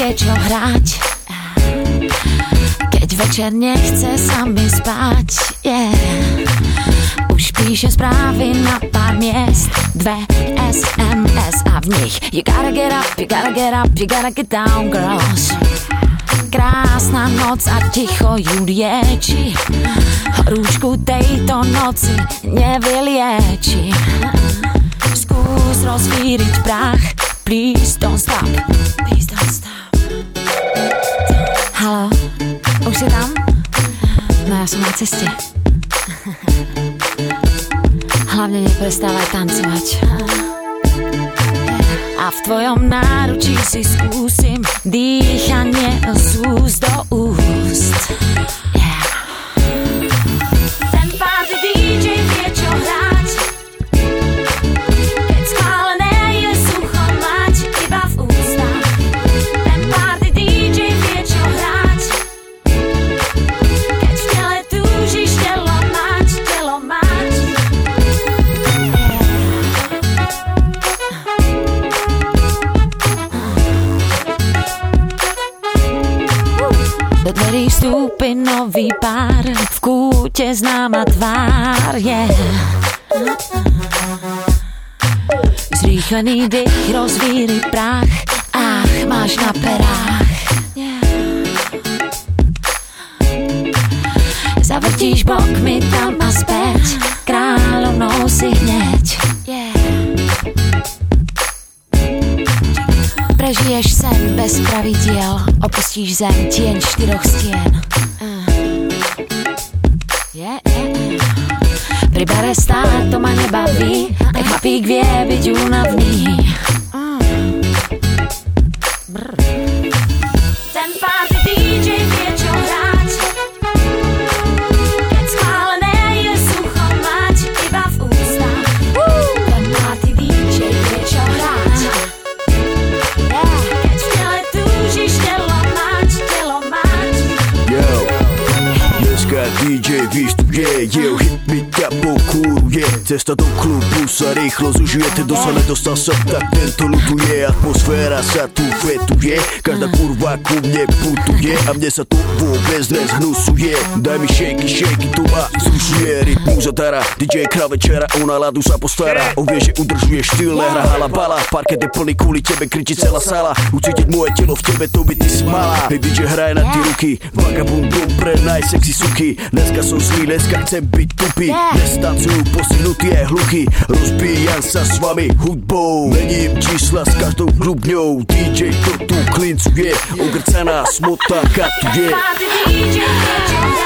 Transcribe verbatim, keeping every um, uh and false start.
vie čo hrať, keď večer nechce sa mi spať, yeah. Už píše správy na pár miest, dve es em es a v nich you gotta get up, you gotta get up, you gotta get down, girls. Krásna noc a ticho ju lieči, horúčku tejto noci nevylieči. Skús rozvíriť prach, please don't stop, please don't stop. Haló, už si tam? No ja som na ceste. Hlavne neprestávaj tancovať. A v tvojom náručí si skúsim dýchanie z úst do úst, yeah. Ten party dý džej vie čo hrať, keď schválené je sucho mať iba v ústach. Ten party dý džej vie čo hrať, keď v tele túžiš telo mať, telo mať. Do dverí vstúpi nový pár, v kúte známa tvár, yeah. Zrýchlený dých, rozvíri prach, ach, máš na perách, yeah. Zavrtíš bokmi tam a späť, kráľovnou si hneď, yeah. Prežiješ sen bez pravidiel, opustíš zem, tieň štyroch stien, uh. yeah, yeah. Pri bare stáť to ma nebaví, ten chlapík vie byť únavný, uh. Ten party dý džej vie čo hrať, keď schválené je sucho mať iba v ústach. Ten party dý džej vie čo hrať, keď v tele túžiš telo mať, telo mať. Yo, dneska dý džej vystuje, jeho hit mi ťa pokúruje. Cesta do klubu sa rýchlo zužuje, ten kto sa nedostal sem, tak tento ľutuje. Atmosféra sa tu fetuje, každá kurva ku mne putuje a mne sa tu vôbec nezhnusuje. Daj mi šejky, šejky, tu ma zrušuje, rytmus a dara. dý džej král večera, o náladu sa postará, on vie, že udržuje štýl, nehrá halabala. Parket je plný, kvôli tebe kričí celá sala, ucítiť moje telo v tebe, to by ty si malá. Hej, dý džej hraje na ty ruky, vagabundum pre najsexy suky. Dneska som zlý, dneska chcem byť tupý, dnes tancujú postihnutí aj hluchy, rozbíjam sa s vami hudbou, mením čísla s každou klubňou. dý džej to tu klincuje, ogrcaná smota katuje.